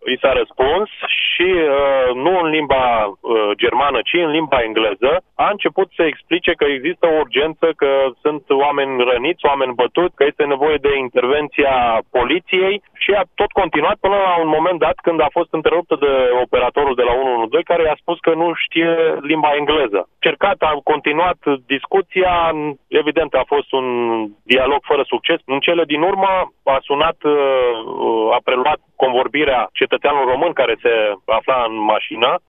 i s-a răspuns și nu în limba germană, ci în limba engleză, a început să explice că există o urgență, că sunt oameni răniți, oameni bătuți, că este nevoie de intervenția poliției și a tot continuat până la un moment dat când a fost întreruptă de operatorul de la 112 care i-a spus că nu știe limba engleză. A continuat discuția, evident a fost un dialog fără succes. În cele din urmă a sunat, a preluat convorbirea cetățeanul român care se afla în mașină